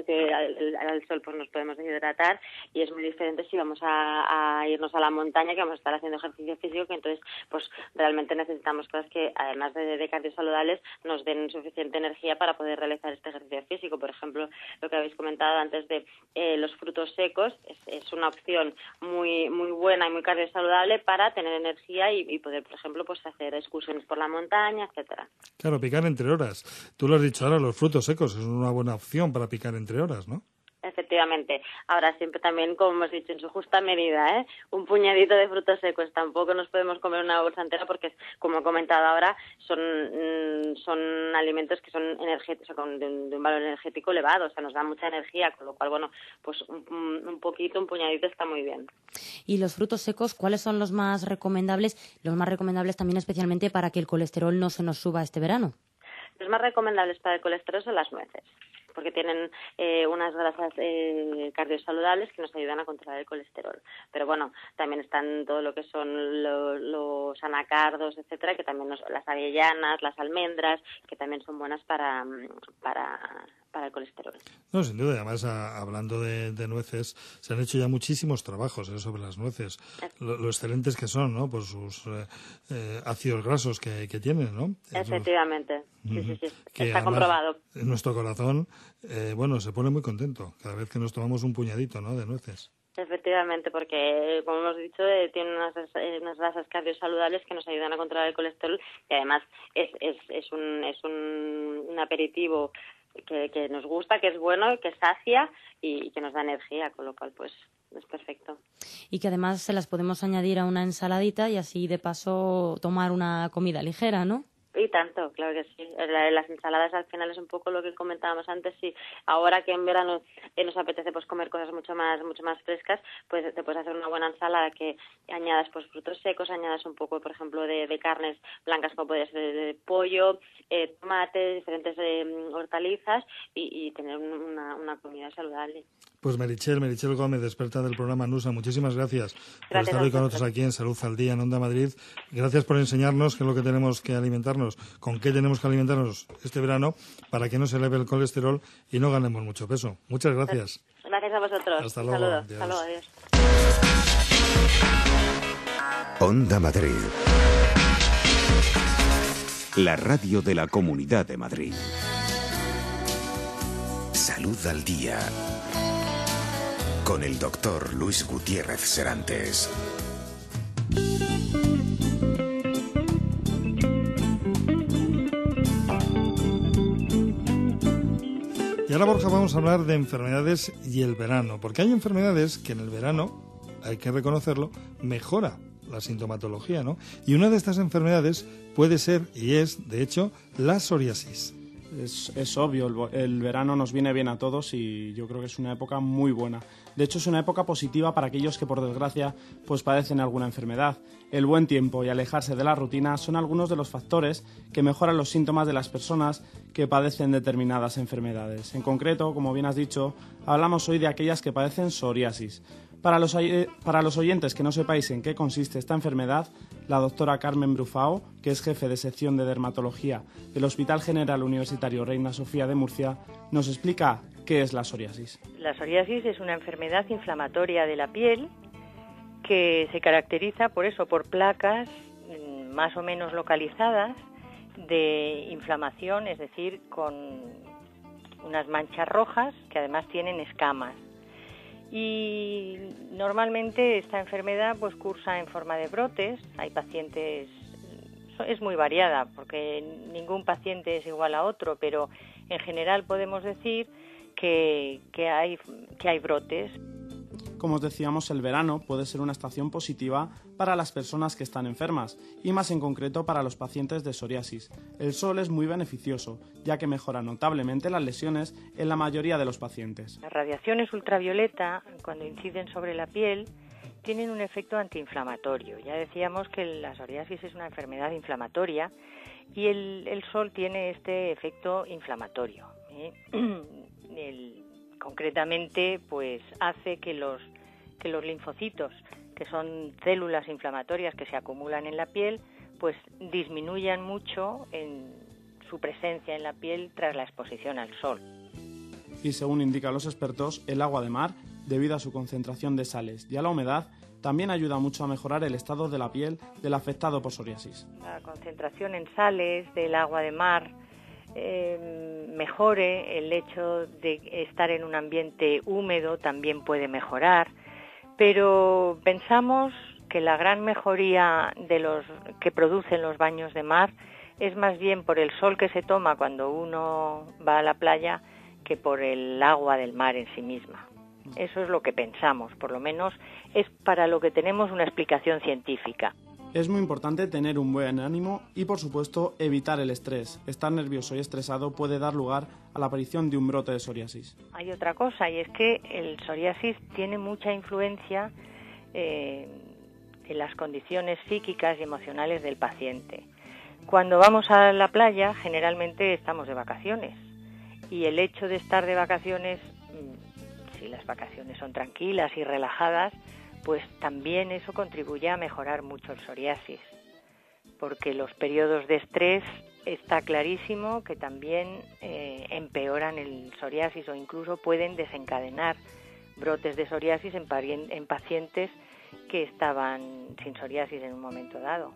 al sol pues nos podemos deshidratar, y es muy diferente si vamos a irnos a la montaña, que vamos a estar haciendo ejercicio físico, que entonces pues realmente necesitamos cosas que, además de cardiosaludables, nos den suficiente energía para poder realizar este ejercicio físico. Por ejemplo, lo que habéis comentado antes de los frutos secos es una opción muy buena y muy cardiosaludable para tener energía y poder, por ejemplo, pues hacer excursiones por la montaña, etcétera. Claro, picar entre horas. Tú lo has dicho ahora, los frutos secos es una buena opción para picar entre horas, ¿no? Efectivamente. Ahora siempre también, como hemos dicho, en su justa medida, ¿eh? Un puñadito de frutos secos. Tampoco nos podemos comer una bolsa entera porque, como he comentado ahora, son alimentos que son energéticos, o sea, de un valor energético elevado, o sea, nos dan mucha energía, con lo cual, bueno, pues un un puñadito está muy bien. ¿Y los frutos secos, cuáles son los más recomendables? Los más recomendables también especialmente para que el colesterol no se nos suba este verano. Los más recomendables para el colesterol son las nueces, porque tienen unas grasas cardiosaludables que nos ayudan a controlar el colesterol. Pero bueno, también están todo lo que son los anacardos, etcétera, que también las avellanas, las almendras, que también son buenas para el colesterol. No, sin duda. Además, hablando de nueces, se han hecho ya muchísimos trabajos sobre las nueces. Lo excelentes que son, ¿no? Por sus ácidos grasos que tienen, ¿no? Efectivamente. Sí. Que está además, comprobado. Nuestro corazón, se pone muy contento cada vez que nos tomamos un puñadito, ¿no?, de nueces. Efectivamente, porque, como hemos dicho, tiene unas grasas cardiosaludables que nos ayudan a controlar el colesterol y además es un aperitivo que nos gusta, que es bueno, que sacia y que nos da energía, con lo cual pues es perfecto. Y que además se las podemos añadir a una ensaladita y así de paso tomar una comida ligera, ¿no? Y tanto, claro que sí. Las ensaladas al final es un poco lo que comentábamos antes. Sí, ahora que en verano nos apetece pues comer cosas mucho más frescas, pues te puedes hacer una buena ensalada que añadas pues frutos secos, añadas un poco, por ejemplo, de carnes blancas como puede ser de pollo, tomate, diferentes hortalizas y tener una comida saludable. Pues Meritxell Gómez, experta del programa NUSA, muchísimas gracias por estar hoy con nosotros aquí en Salud al Día en Onda Madrid. Gracias por enseñarnos qué es lo que tenemos que alimentarnos, con qué tenemos que alimentarnos este verano para que no se eleve el colesterol y no ganemos mucho peso. Muchas gracias. Gracias a vosotros. Hasta luego. Saludos. Hasta luego, adiós. Onda Madrid. La radio de la Comunidad de Madrid. Salud al Día. Con el doctor Luis Gutiérrez Serantes. Y ahora, Borja, vamos a hablar de enfermedades y el verano, porque hay enfermedades que en el verano, hay que reconocerlo, mejora la sintomatología, ¿no? Y una de estas enfermedades puede ser, y es, de hecho, la psoriasis. Es obvio, el verano nos viene bien a todos y yo creo que es una época muy buena. De hecho, es una época positiva para aquellos que, por desgracia, pues padecen alguna enfermedad. El buen tiempo y alejarse de la rutina son algunos de los factores que mejoran los síntomas de las personas que padecen determinadas enfermedades. En concreto, como bien has dicho, hablamos hoy de aquellas que padecen psoriasis. Para los oyentes que no sepáis en qué consiste esta enfermedad, la doctora Carmen Brufao, que es jefe de sección de dermatología del Hospital General Universitario Reina Sofía de Murcia, nos explica qué es la psoriasis. La psoriasis es una enfermedad inflamatoria de la piel que se caracteriza por placas más o menos localizadas de inflamación, es decir, con unas manchas rojas que además tienen escamas. Y normalmente esta enfermedad pues cursa en forma de brotes. Hay pacientes, es muy variada porque ningún paciente es igual a otro, pero en general podemos decir que hay brotes. Como os decíamos, el verano puede ser una estación positiva para las personas que están enfermas y más en concreto para los pacientes de psoriasis. El sol es muy beneficioso, ya que mejora notablemente las lesiones en la mayoría de los pacientes. Las radiaciones ultravioleta, cuando inciden sobre la piel, tienen un efecto antiinflamatorio. Ya decíamos que la psoriasis es una enfermedad inflamatoria y el sol tiene este efecto inflamatorio. Concretamente, pues hace que los linfocitos, que son células inflamatorias que se acumulan en la piel, pues disminuyan mucho en su presencia en la piel tras la exposición al sol. Y según indican los expertos, el agua de mar, debido a su concentración de sales y a la humedad, también ayuda mucho a mejorar el estado de la piel del afectado por psoriasis. La concentración en sales del agua de mar mejore, el hecho de estar en un ambiente húmedo también puede mejorar, pero pensamos que la gran mejoría de los que producen los baños de mar es más bien por el sol que se toma cuando uno va a la playa que por el agua del mar en sí misma. Eso es lo que pensamos, por lo menos es para lo que tenemos una explicación científica. Es muy importante tener un buen ánimo y, por supuesto, evitar el estrés. Estar nervioso y estresado puede dar lugar a la aparición de un brote de psoriasis. Hay otra cosa, y es que el psoriasis tiene mucha influencia en las condiciones psíquicas y emocionales del paciente. Cuando vamos a la playa, generalmente estamos de vacaciones. Y el hecho de estar de vacaciones, si las vacaciones son tranquilas y relajadas, pues también eso contribuye a mejorar mucho el psoriasis, porque los periodos de estrés está clarísimo que también empeoran el psoriasis o incluso pueden desencadenar brotes de psoriasis en pacientes que estaban sin psoriasis en un momento dado.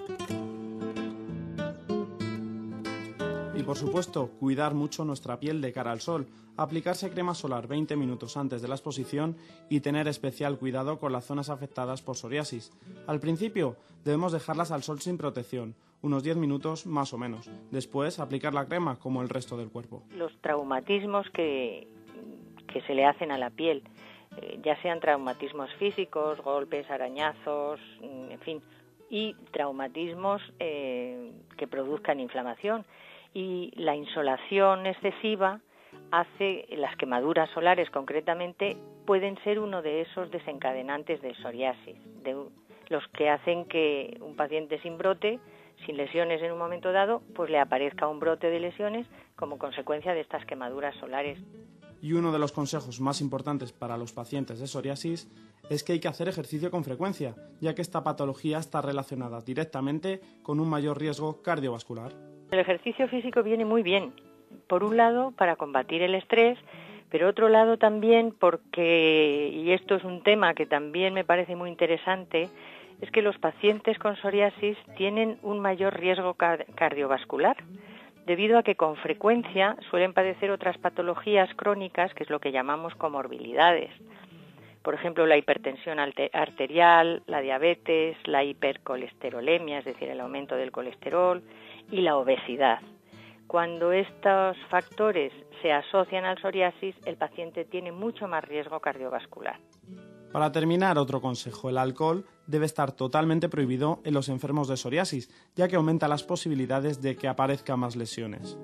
Y por supuesto, cuidar mucho nuestra piel de cara al sol, aplicarse crema solar 20 minutos antes de la exposición y tener especial cuidado con las zonas afectadas por psoriasis. Al principio debemos dejarlas al sol sin protección, unos 10 minutos más o menos. Después aplicar la crema como el resto del cuerpo. Los traumatismos que se le hacen a la piel, ya sean traumatismos físicos, golpes, arañazos, en fin, y traumatismos que produzcan inflamación. Y la insolación excesiva hace, las quemaduras solares concretamente, pueden ser uno de esos desencadenantes de psoriasis, de los que hacen que un paciente sin brote, sin lesiones en un momento dado, pues le aparezca un brote de lesiones como consecuencia de estas quemaduras solares. Y uno de los consejos más importantes para los pacientes de psoriasis es que hay que hacer ejercicio con frecuencia, ya que esta patología está relacionada directamente con un mayor riesgo cardiovascular. El ejercicio físico viene muy bien, por un lado para combatir el estrés, pero otro lado también porque, y esto es un tema que también me parece muy interesante, es que los pacientes con psoriasis tienen un mayor riesgo cardiovascular, debido a que con frecuencia suelen padecer otras patologías crónicas, que es lo que llamamos comorbilidades. Por ejemplo, la hipertensión arterial, la diabetes, la hipercolesterolemia, es decir, el aumento del colesterol, y la obesidad. Cuando estos factores se asocian al psoriasis, el paciente tiene mucho más riesgo cardiovascular. Para terminar, otro consejo: el alcohol debe estar totalmente prohibido en los enfermos de psoriasis, ya que aumenta las posibilidades de que aparezcan más lesiones.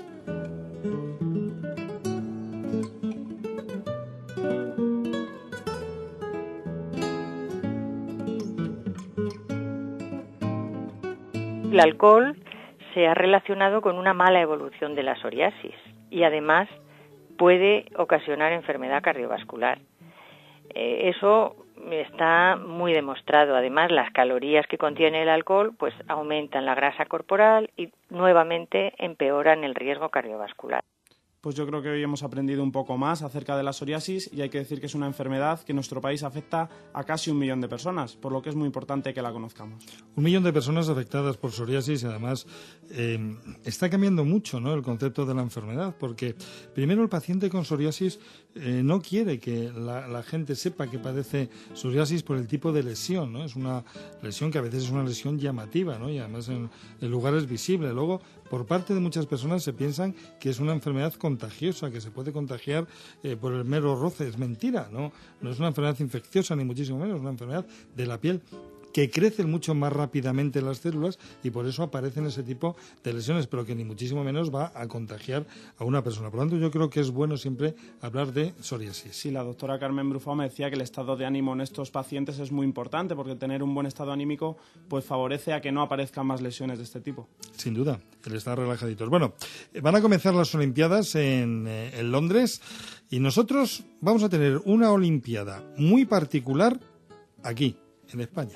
El alcohol se ha relacionado con una mala evolución de la psoriasis y además puede ocasionar enfermedad cardiovascular. Eso está muy demostrado. Además, las calorías que contiene el alcohol pues aumentan la grasa corporal y nuevamente empeoran el riesgo cardiovascular. Pues yo creo que hoy hemos aprendido un poco más acerca de la psoriasis y hay que decir que es una enfermedad que en nuestro país afecta a casi 1 millón de personas, por lo que es muy importante que la conozcamos. 1 millón de personas afectadas por psoriasis y además está cambiando mucho, ¿no?, el concepto de la enfermedad, porque primero el paciente con psoriasis no quiere que la gente sepa que padece psoriasis por el tipo de lesión, ¿no? Es una lesión que a veces es una lesión llamativa, ¿no?, y además en lugares visibles. Luego, por parte de muchas personas se piensan que es una enfermedad contagiosa, que se puede contagiar por el mero roce. Es mentira, ¿no? No es una enfermedad infecciosa, ni muchísimo menos, es una enfermedad de la piel que crecen mucho más rápidamente las células y por eso aparecen ese tipo de lesiones, pero que ni muchísimo menos va a contagiar a una persona. Por lo tanto, yo creo que es bueno siempre hablar de psoriasis. Sí, la doctora Carmen Brufau me decía que el estado de ánimo en estos pacientes es muy importante, porque tener un buen estado anímico pues favorece a que no aparezcan más lesiones de este tipo. Sin duda, el estar relajaditos. Bueno, van a comenzar las Olimpiadas en Londres y nosotros vamos a tener una Olimpiada muy particular aquí, en España.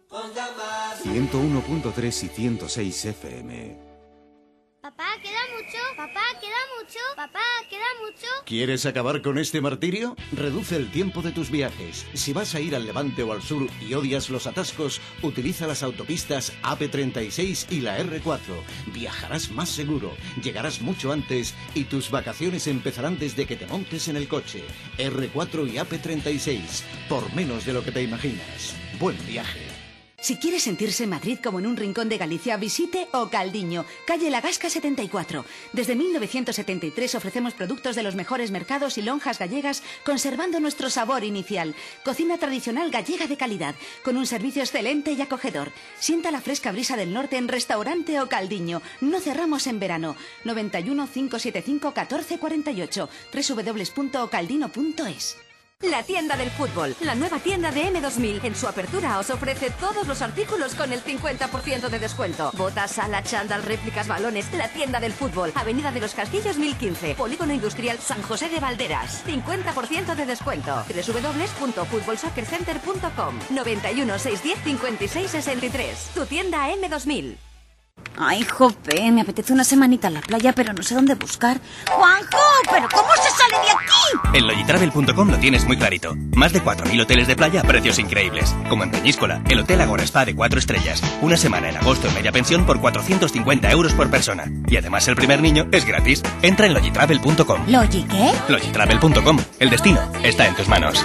101.3 y 106 FM. Papá, queda mucho. Papá, queda mucho. Papá, queda mucho. ¿Quieres acabar con este martirio? Reduce el tiempo de tus viajes. Si vas a ir al levante o al sur y odias los atascos, utiliza las autopistas AP36 y la R4. Viajarás más seguro, llegarás mucho antes y tus vacaciones empezarán desde que te montes en el coche. R4 y AP36, por menos de lo que te imaginas. Buen viaje. Si quiere sentirse en Madrid como en un rincón de Galicia, visite O Caldiño, calle La Gasca 74. Desde 1973 ofrecemos productos de los mejores mercados y lonjas gallegas, conservando nuestro sabor inicial. Cocina tradicional gallega de calidad, con un servicio excelente y acogedor. Sienta la fresca brisa del norte en Restaurante O Caldiño. No cerramos en verano. 91 575 1448. www.ocaldino.es. La tienda del fútbol, la nueva tienda de M2000. En su apertura os ofrece todos los artículos con el 50% de descuento. Botas, sala, chándal, réplicas, balones. La tienda del fútbol, Avenida de los Castillos 1015, Polígono Industrial San José de Valderas. 50% de descuento. www.futbolsoccercenter.com. 91 610 56 63. Tu tienda M2000. Ay, jope, me apetece una semanita en la playa, pero no sé dónde buscar. ¡Juanjo! ¿Pero cómo se sale de aquí? En logitravel.com lo tienes muy clarito. Más de 4.000 hoteles de playa a precios increíbles. Como en Peñíscola, el Hotel Agora Spa de 4 estrellas. Una semana en agosto en media pensión por 450 euros por persona. Y además el primer niño es gratis. Entra en logitravel.com. ¿Logi qué? Logitravel.com. El destino está en tus manos.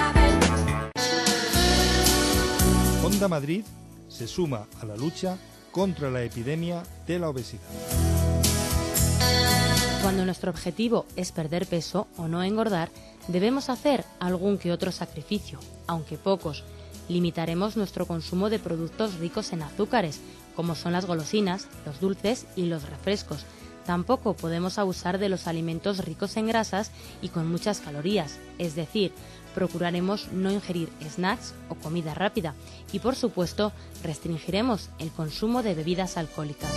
Onda Madrid se suma a la lucha contra la epidemia de la obesidad. Cuando nuestro objetivo es perder peso o no engordar, debemos hacer algún que otro sacrificio, aunque pocos. Limitaremos nuestro consumo de productos ricos en azúcares, como son las golosinas, los dulces y los refrescos. Tampoco podemos abusar de los alimentos ricos en grasas y con muchas calorías, es decir, procuraremos no ingerir snacks o comida rápida y, por supuesto, restringiremos el consumo de bebidas alcohólicas.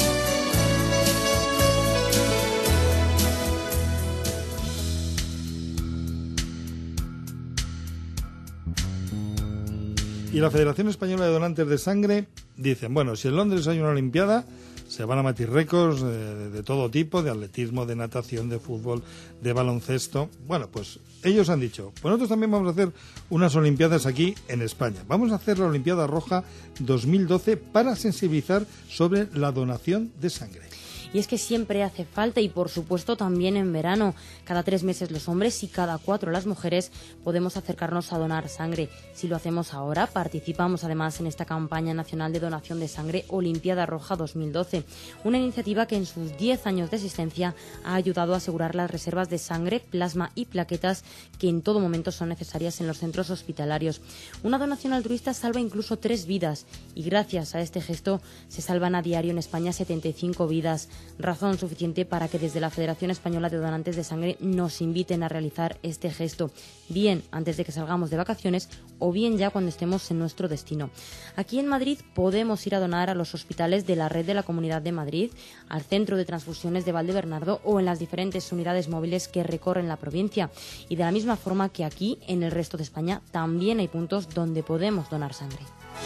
Y la Federación Española de Donantes de Sangre dicen, bueno, si en Londres hay una Olimpiada, se van a batir récords de todo tipo, de atletismo, de natación, de fútbol, de baloncesto. Bueno, pues ellos han dicho, pues nosotros también vamos a hacer unas Olimpiadas aquí en España. Vamos a hacer la Olimpiada Roja 2012 para sensibilizar sobre la donación de sangre. Y es que siempre hace falta, y por supuesto también en verano. Cada 3 meses los hombres y cada 4 las mujeres podemos acercarnos a donar sangre. Si lo hacemos ahora, participamos además en esta campaña nacional de donación de sangre Olimpiada Roja 2012. Una iniciativa que en sus 10 años de existencia ha ayudado a asegurar las reservas de sangre, plasma y plaquetas que en todo momento son necesarias en los centros hospitalarios. Una donación altruista salva incluso 3 vidas y gracias a este gesto se salvan a diario en España 75 vidas. Razón suficiente para que desde la Federación Española de Donantes de Sangre nos inviten a realizar este gesto, bien antes de que salgamos de vacaciones o bien ya cuando estemos en nuestro destino. Aquí en Madrid podemos ir a donar a los hospitales de la red de la Comunidad de Madrid, al Centro de Transfusiones de Valdebernardo o en las diferentes unidades móviles que recorren la provincia. Y de la misma forma que aquí, en el resto de España, también hay puntos donde podemos donar sangre.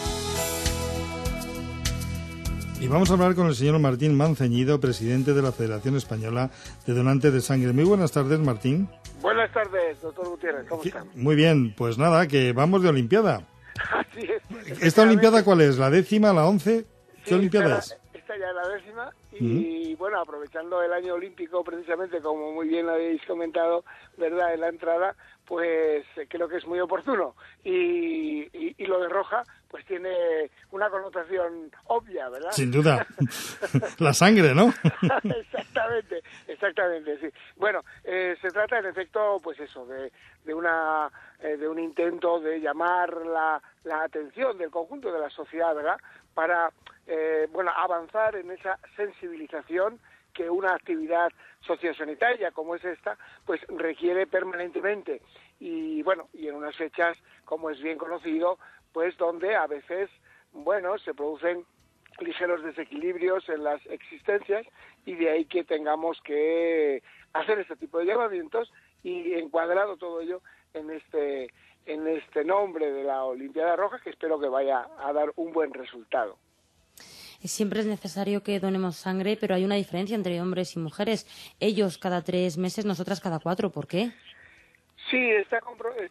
Y vamos a hablar con el señor Martín Manceñido, presidente de la Federación Española de Donantes de Sangre. Muy buenas tardes, Martín. Buenas tardes, doctor Gutiérrez, ¿cómo están? Muy bien, pues nada, que vamos de Olimpiada. Así es. ¿Esta Olimpiada cuál es? ¿La 10ª, la 11? ¿Qué Olimpiada es? Esta ya es la 10ª y bueno, aprovechando el año olímpico precisamente, como muy bien habéis comentado, ¿verdad?, en la entrada, pues creo que es muy oportuno. Y lo de roja, pues tiene una connotación obvia, ¿verdad? Sin duda. La sangre, ¿no? Exactamente, sí. Bueno, se trata en efecto, pues eso, de un intento de llamar la atención del conjunto de la sociedad, ¿verdad?, para avanzar en esa sensibilización que una actividad sociosanitaria como es esta, pues requiere permanentemente. Y bueno, y en unas fechas, como es bien conocido, pues donde a veces, se producen ligeros desequilibrios en las existencias y de ahí que tengamos que hacer este tipo de llamamientos y encuadrado todo ello en este nombre de la Olimpiada Roja, que espero que vaya a dar un buen resultado. Siempre es necesario que donemos sangre, pero hay una diferencia entre hombres y mujeres. Ellos cada 3 meses, nosotras cada 4. ¿Por qué? Sí, está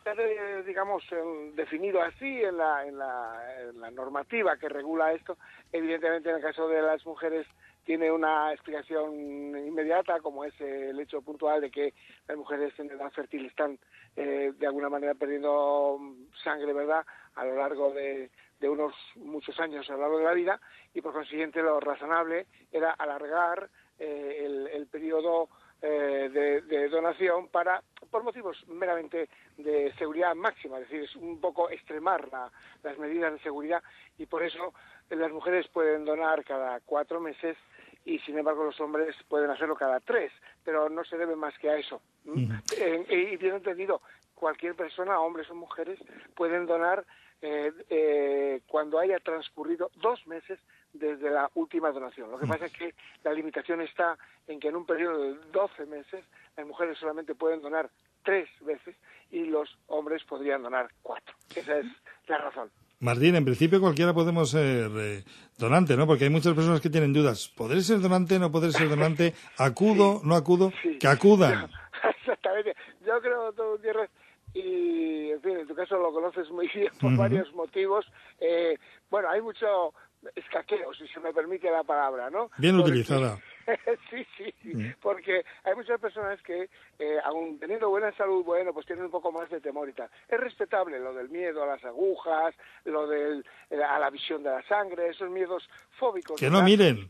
definido así en la normativa que regula esto. Evidentemente, en el caso de las mujeres tiene una explicación inmediata, como es el hecho puntual de que las mujeres en edad fértil están de alguna manera perdiendo sangre, ¿verdad?, a lo largo de unos muchos años a lo largo de la vida, y por consiguiente lo razonable era alargar el periodo de donación por motivos meramente de seguridad máxima, es decir, es un poco extremar las medidas de seguridad, y por eso las mujeres pueden donar cada 4 meses y sin embargo los hombres pueden hacerlo cada 3, pero no se debe más que a eso. Y bien entendido, cualquier persona, hombres o mujeres, pueden donar cuando haya transcurrido 2 meses desde la última donación. Lo que pasa es que la limitación está en que en un periodo de 12 meses las mujeres solamente pueden donar 3 veces y los hombres podrían donar 4. Esa es la razón. Martín, en principio cualquiera podemos ser donante, ¿no? Porque hay muchas personas que tienen dudas. ¿Podré ser donante? ¿No podré ser donante? ¿Acudo? ¿No acudo? Sí. Que acudan. Exactamente. Yo creo, doctor Gutiérrez, y en fin, en tu caso lo conoces muy bien por varios motivos. Bueno, hay mucho escaqueo, si se me permite la palabra, ¿no? Bien utilizada. Sí, porque hay muchas personas que, aun teniendo buena salud, bueno, pues tienen un poco más de temor y tal. Es respetable lo del miedo a las agujas, a la visión de la sangre, esos miedos fóbicos. Que no miren.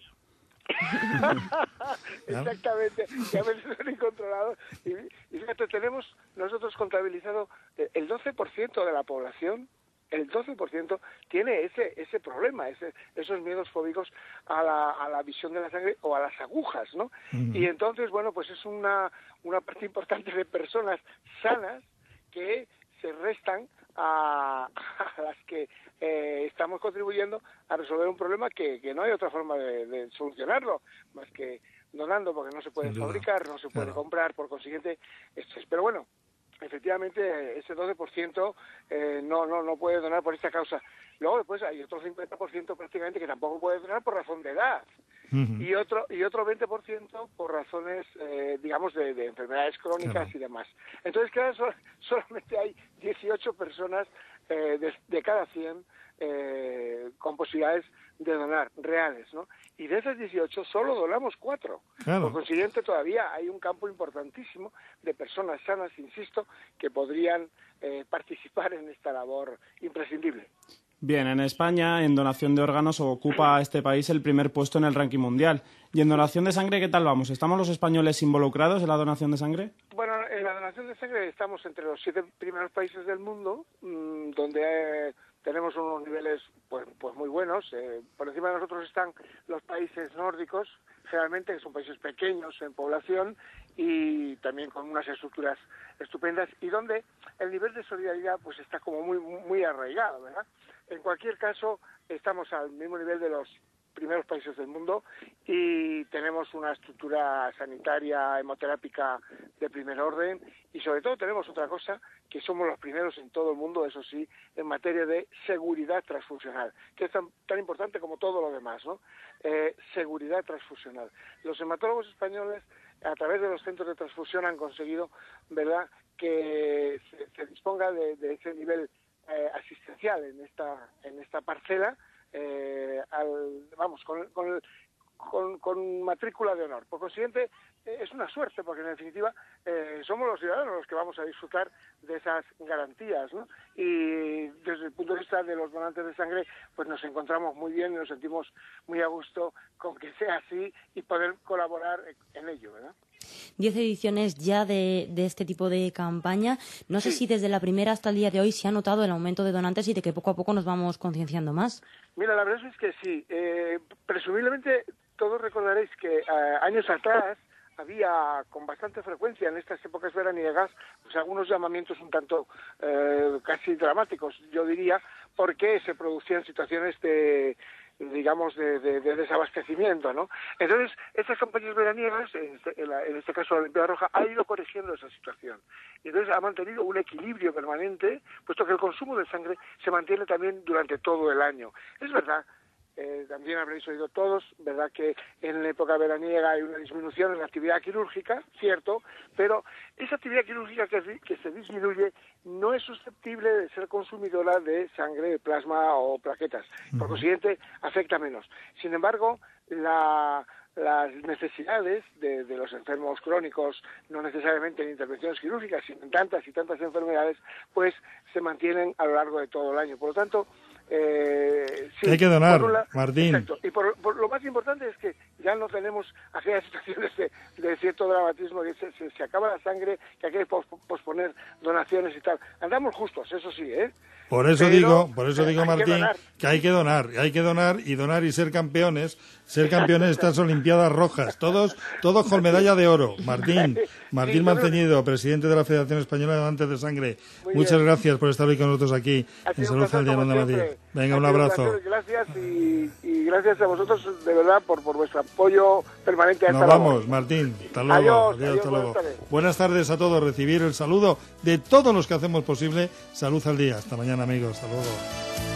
Exactamente, que a veces son incontrolados. Y fíjate, tenemos nosotros contabilizado el 12% de la población. El 12% tiene ese problema, esos miedos fóbicos a la visión de la sangre o a las agujas, ¿no? Y entonces, bueno, pues es una parte importante de personas sanas que se restan a las que estamos contribuyendo a resolver un problema que no hay otra forma de solucionarlo, más que donando, porque no se puede fabricar, no se puede comprar, por consiguiente, pero bueno, efectivamente ese 12% no puede donar por esta causa. Luego después hay otro 50% prácticamente que tampoco puede donar por razón de edad. Y otro 20% por razones, digamos, de enfermedades crónicas y demás. Entonces, claro, solamente hay 18 personas de cada 100 con posibilidades de donar reales, ¿no? Y de esas 18 solo donamos 4. Claro. Por consiguiente, todavía hay un campo importantísimo de personas sanas, insisto, que podrían participar en esta labor imprescindible. Bien, en España, en donación de órganos, ocupa este país el primer puesto en el ranking mundial. ¿Y en donación de sangre qué tal vamos? ¿Estamos los españoles involucrados en la donación de sangre? Bueno, en la donación de sangre estamos entre los 7 primeros países del mundo, donde tenemos unos niveles pues muy buenos. Por encima de nosotros están los países nórdicos, generalmente, que son países pequeños en población y también con unas estructuras estupendas, y donde el nivel de solidaridad pues está como muy arraigado, ¿verdad? En cualquier caso, estamos al mismo nivel de los primeros países del mundo y tenemos una estructura sanitaria hemoterápica de primer orden, y sobre todo tenemos otra cosa, que somos los primeros en todo el mundo, eso sí, en materia de seguridad transfusional, que es tan importante como todo lo demás, ¿no? Seguridad transfusional. Los hematólogos españoles, a través de los centros de transfusión, han conseguido, ¿verdad?, que se disponga de ese nivel asistencial en esta parcela, con matrícula de honor. Por consiguiente, es una suerte, porque en definitiva somos los ciudadanos los que vamos a disfrutar de esas garantías, ¿no? Y desde el punto de vista de los donantes de sangre, pues nos encontramos muy bien y nos sentimos muy a gusto con que sea así y poder colaborar en ello, ¿verdad? 10 ediciones ya de este tipo de campaña. No sé si desde la primera hasta el día de hoy se ha notado el aumento de donantes y de que poco a poco nos vamos concienciando más. Mira, la verdad es que sí. Presumiblemente todos recordaréis que años atrás había con bastante frecuencia en estas épocas veraniegas pues algunos llamamientos un tanto casi dramáticos, yo diría, porque se producían situaciones de desabastecimiento, ¿no? Entonces, estas campañas veraniegas, en este caso la Olimpiada Roja, ha ido corrigiendo esa situación. Y entonces ha mantenido un equilibrio permanente, puesto que el consumo de sangre se mantiene también durante todo el año. Es verdad, también habréis oído todos, ¿verdad?, que en la época veraniega hay una disminución en la actividad quirúrgica, cierto, pero esa actividad quirúrgica que se disminuye no es susceptible de ser consumidora de sangre, de plasma o plaquetas. Por consiguiente, afecta menos. Sin embargo, las necesidades de los enfermos crónicos, no necesariamente en intervenciones quirúrgicas, sino en tantas y tantas enfermedades, pues se mantienen a lo largo de todo el año. Por lo tanto, que hay que donar, Martín. Exacto. Y por lo más importante es que ya no tenemos aquellas situaciones de cierto dramatismo, que se acaba la sangre, que hay que posponer donaciones y tal. Andamos justos, eso sí, ¿eh? Por eso digo, Martín, que hay que donar y ser campeones de estas Olimpiadas Rojas, todos con medalla de oro. Martín Manceñido, presidente de la Federación Española de Donantes de Sangre, muchas gracias por estar hoy con nosotros aquí en Salud al Día en Onda Madrid. Venga, un abrazo. Gracias y gracias a vosotros de verdad por vuestro apoyo permanente a esta labor. Nos vamos, Martín. Hasta luego. Adiós, hasta luego. Buenas tardes a todos. Recibir el saludo de todos los que hacemos posible Salud al Día. Hasta mañana, amigos. Hasta luego.